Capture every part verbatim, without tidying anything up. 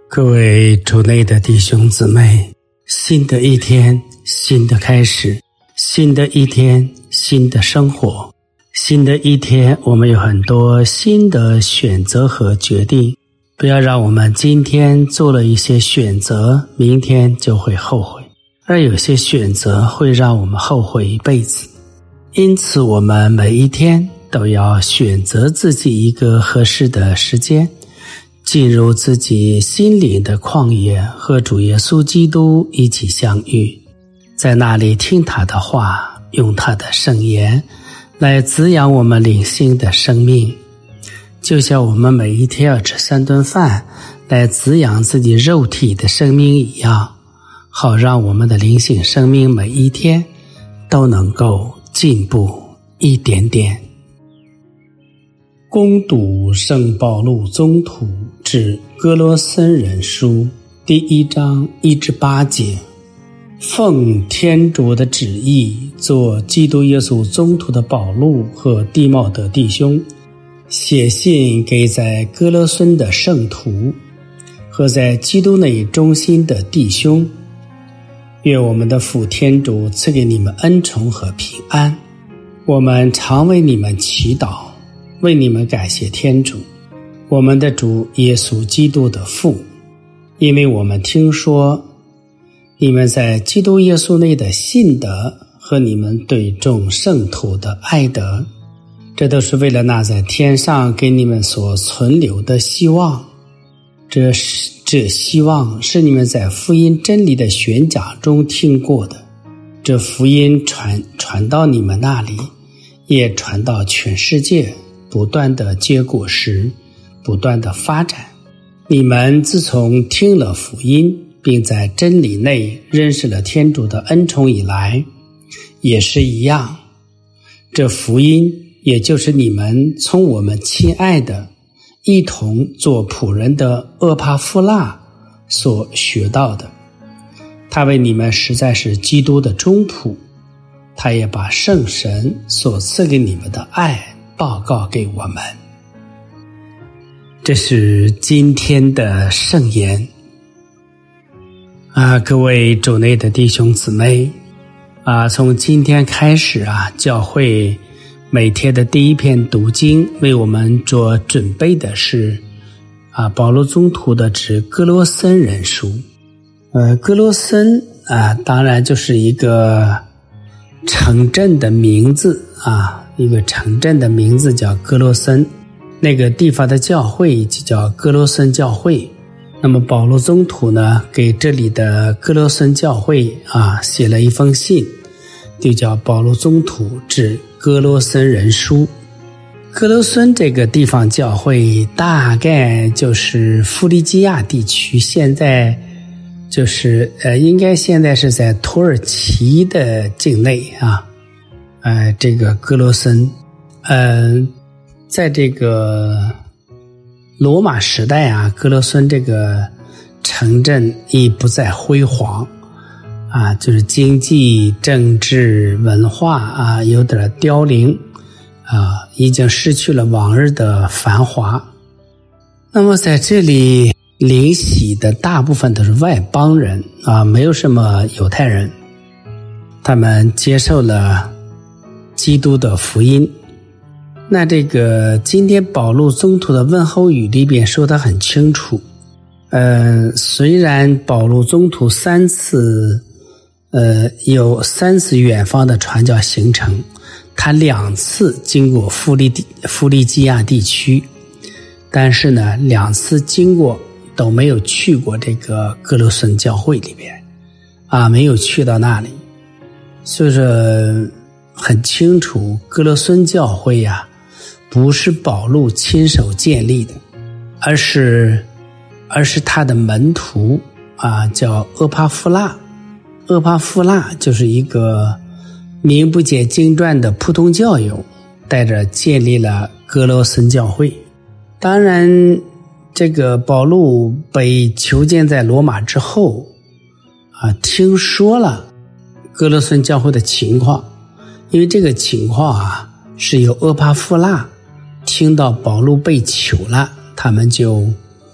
各位主内的弟兄姊妹，新的一天，新的开始，新的一天，新的生活，新的一天，我们有很多新的选择和决定。不要让我们今天做了一些选择，明天就会后悔，而有些选择会让我们后悔一辈子。因此我们每一天都要选择自己一个合适的时间，进入自己心灵的旷野，和主耶稣基督一起相遇，在那里听他的话，用他的圣言来滋养我们灵性的生命。就像我们每一天要吃三顿饭来滋养自己肉体的生命一样，好让我们的灵性生命每一天都能够进步一点点。攻读圣保禄宗徒致哥罗森人书第一章一至八节。奉天主的旨意做基督耶稣宗徒的保禄和弟茂德弟兄，写信给在哥罗森的圣徒和在基督内忠心的弟兄，愿我们的父天主赐给你们恩宠和平安。我们常为你们祈祷，为你们感谢天主，我们的主耶稣基督的父，因为我们听说你们在基督耶稣内的信德和你们对众圣徒的爱德，这都是为了那在天上给你们所存留的希望。这是这希望是你们在福音真理的宣讲中听过的，这福音传传到你们那里，也传到全世界，不断的结果实，不断的发展。你们自从听了福音，并在真理内认识了天主的恩宠以来，也是一样。这福音也就是你们从我们亲爱的一同做仆人的厄帕夫辣所学到的。他为你们实在是基督的忠仆，他也把圣神所赐给你们的爱报告给我们。这是今天的圣言啊，各位主内的弟兄姊妹啊，从今天开始啊，教会每天的第一篇读经为我们做准备的是啊，保禄宗徒的致哥罗森人书。呃，哥罗森啊，当然就是一个城镇的名字啊，一个城镇的名字叫哥罗森，那个地方的教会就叫哥罗森教会。那么保禄宗徒呢，给这里的哥罗森教会啊写了一封信，就叫保禄宗徒致哥罗森人书。哥罗森这个地方教会大概就是弗利基亚地区，现在就是呃，应该现在是在土耳其的境内啊。呃，这个哥罗森，呃，在这个罗马时代啊，哥罗森这个城镇已不再辉煌啊，就是经济、政治、文化啊，有点凋零啊，已经失去了往日的繁华。那么在这里灵洗的大部分都是外邦人啊，没有什么犹太人，他们接受了基督的福音。那这个今天保禄宗徒的问候语里边说得很清楚，呃，虽然保禄宗徒三次呃，有三次远方的传教行程，他两次经过弗利弗利基亚地区，但是呢，两次经过都没有去过这个哥罗森教会里边啊，没有去到那里。所以说很清楚，哥罗森教会呀、啊，不是保禄亲手建立的，而是而是他的门徒啊，叫厄帕夫辣。厄帕夫辣就是一个名不见经传的普通教友，带着建立了哥罗森教会。当然这个保禄被囚禁在罗马之后啊，听说了哥罗森教会的情况，因为这个情况啊，是由厄帕夫辣听到保禄被囚了，他们就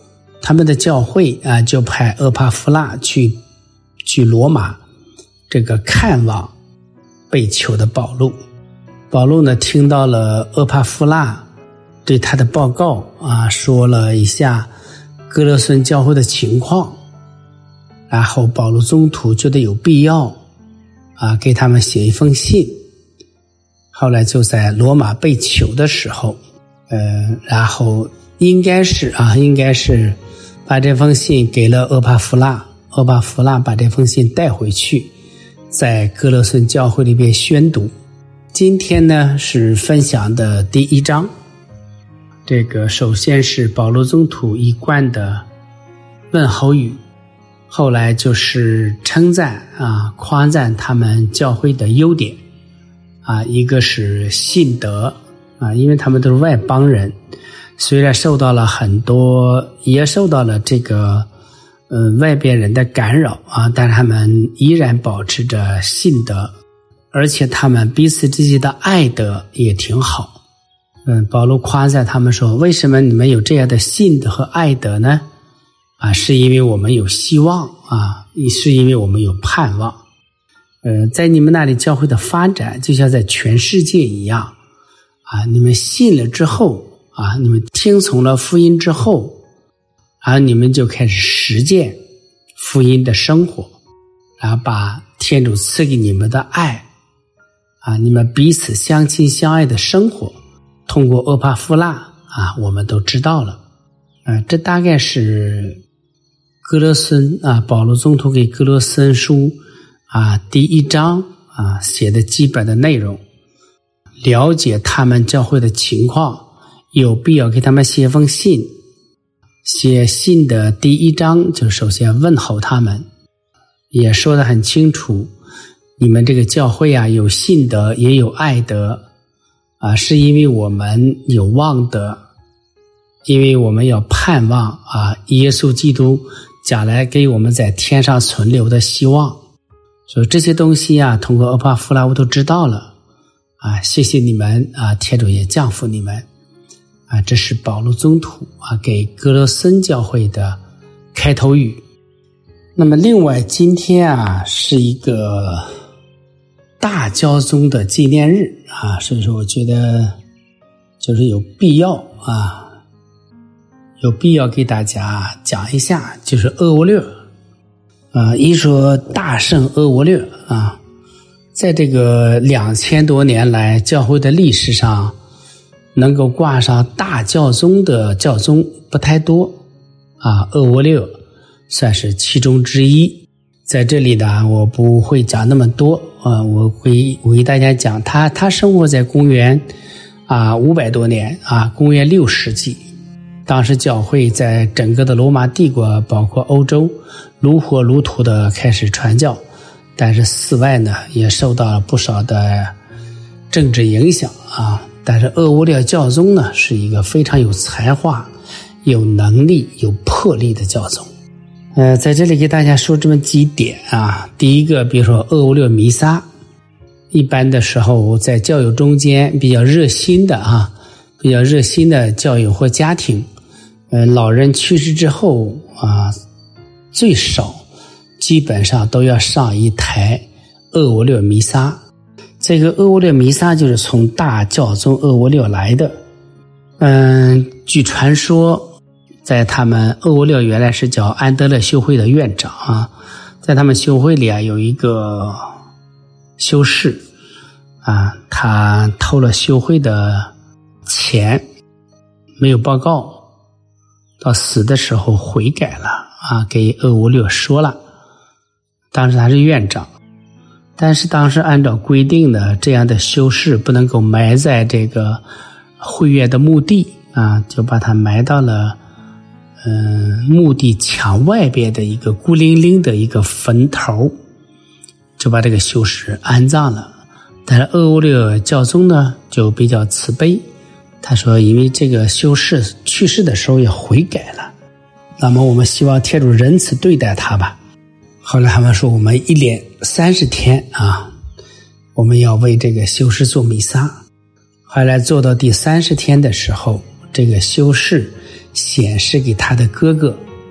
他们的教会啊，就派俄帕弗拉去去罗马这个看望被囚的保禄。保禄呢听到了俄帕弗拉对他的报告啊，说了一下哥罗森教会的情况，然后保禄宗徒觉得有必要啊给他们写一封信。后来就在罗马被囚的时候，呃，然后应该是啊，应该是把这封信给了俄帕弗拉，俄帕弗拉把这封信带回去，在哥罗森教会里边宣读。今天呢是分享的第一章，这个首先是保禄宗徒一贯的问候语，后来就是称赞啊，夸赞他们教会的优点啊，一个是信德啊，因为他们都是外邦人，虽然受到了很多，也受到了这个呃外边人的干扰啊，但是他们依然保持着信德，而且他们彼此之间的爱德也挺好。嗯，保罗夸赞他们说，为什么你们有这样的信德和爱德呢？啊，是因为我们有希望啊，是因为我们有盼望。呃，在你们那里教会的发展就像在全世界一样啊，你们信了之后啊，你们听从了福音之后啊，你们就开始实践福音的生活，然后把天主赐给你们的爱啊，你们彼此相亲相爱的生活，通过俄帕弗拉啊，我们都知道了啊，这大概是哥罗森啊，保罗宗徒给哥罗森书啊，第一章啊写的基本的内容，了解他们教会的情况，有必要给他们写封信。写信的第一章就首先问候他们，也说得很清楚，你们这个教会啊，有信德也有爱德啊，是因为我们有望德，因为我们要盼望啊，耶稣基督将来给我们在天上存留的希望。所以这些东西啊，通过俄帕弗拉我都知道了啊，谢谢你们啊，天主也降福你们啊，这是保禄宗徒啊给哥罗森教会的开头语。那么另外今天啊是一个大教宗的纪念日啊，所以说我觉得就是有必要啊，有必要给大家讲一下，就是厄欧略。啊，一说大圣厄欧略啊，在这个两千多年来教会的历史上，能够挂上大教宗的教宗不太多啊，厄欧略算是其中之一。在这里呢，我不会讲那么多啊，我会我给大家讲他他生活在公元啊五百多年啊，公元六世纪。当时教会在整个的罗马帝国，包括欧洲，如火如荼的开始传教，但是寺外呢也受到了不少的政治影响啊。但是厄欧略教宗呢是一个非常有才华、有能力、有魄力的教宗。呃，在这里给大家说这么几点啊。第一个，比如说厄欧略弥撒，一般的时候在教友中间比较热心的啊，比较热心的教友或家庭。呃，老人去世之后啊，最少基本上都要上一台厄欧略弥撒。这个厄欧略弥撒就是从大教宗厄欧略来的。嗯，据传说，在他们厄欧略原来是叫安德勒修会的院长啊，在他们修会里啊有一个修士啊，他偷了修会的钱，没有报告。到死的时候悔改了啊，给厄欧略说了。当时他是院长，但是当时按照规定的，这样的修士不能够埋在这个会院的墓地啊，就把他埋到了嗯、呃、墓地墙外边的一个孤零零的一个坟头，就把这个修士安葬了。但是厄欧略教宗呢就比较慈悲，他说因为这个修士去世的时候也悔改了，那么我们希望天主仁慈对待他吧。后来他们说我们一连三十天啊，我们要为这个修士做弥撒。后来做到第三十天的时候，这个修士显示给他的哥哥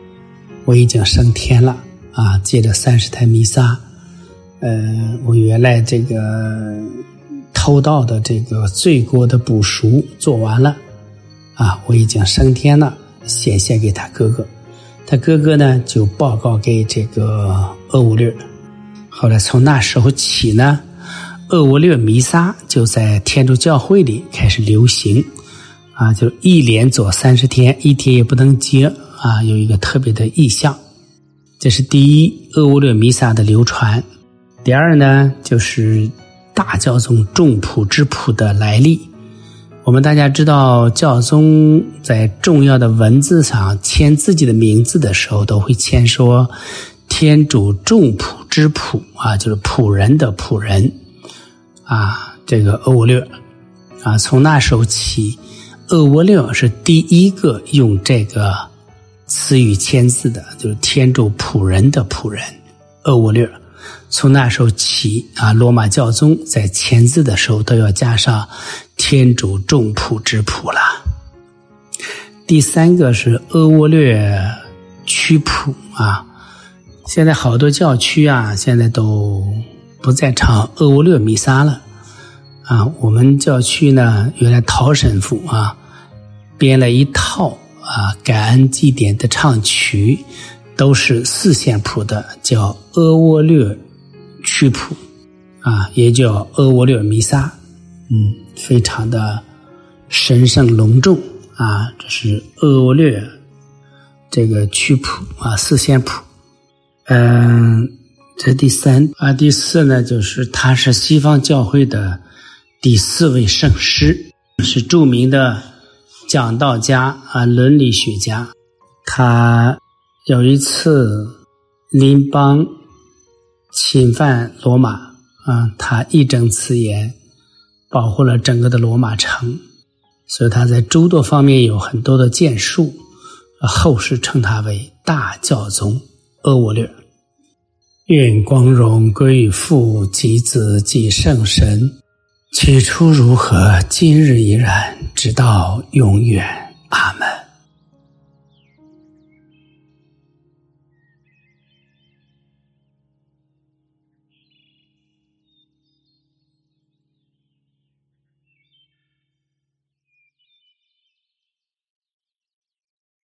我已经升天了啊，借着三十台弥撒，呃，我原来这个偷盗的这个罪过的补赎做完了啊，我已经升天了，显现给他哥哥。他哥哥呢就报告给这个鄂乌略。后来从那时候起呢，鄂乌略弥撒就在天主教会里开始流行啊，就一连做三十天，一天也不能接啊，有一个特别的意象。这是第一，鄂乌略弥撒的流传。第二呢，就是大教宗众谱之谱的来历。我们大家知道，教宗在重要的文字上签自己的名字的时候，都会签说天主众谱之谱啊，就是仆人的仆人啊，这个鄂乌略啊，从那时候起，鄂乌略是第一个用这个词语签字的，就是天主仆人的仆人鄂乌略。从那时候起啊，罗马教宗在签字的时候都要加上天主众谱之谱了。第三个是鄂乌略曲谱啊，现在好多教区啊，现在都不再唱鄂乌略弥撒了啊。我们教区呢，原来陶神父啊编了一套啊感恩祭典的唱曲，都是四线谱的，叫鄂乌略曲谱啊，也叫鄂乌略弥撒，嗯，非常的神圣隆重啊。这是鄂乌略这个曲谱啊，四线谱。嗯，这是第三啊。第四呢，就是他是西方教会的第四位圣师，是著名的讲道家啊，伦理学家。他有一次邻邦侵犯罗马啊，他义正辞严保护了整个的罗马城，所以他在诸多方面有很多的建树，后世称他为大教宗鄂乌略。愿光荣归于父及子及圣神，起初如何，今日依然，直到永远。阿们。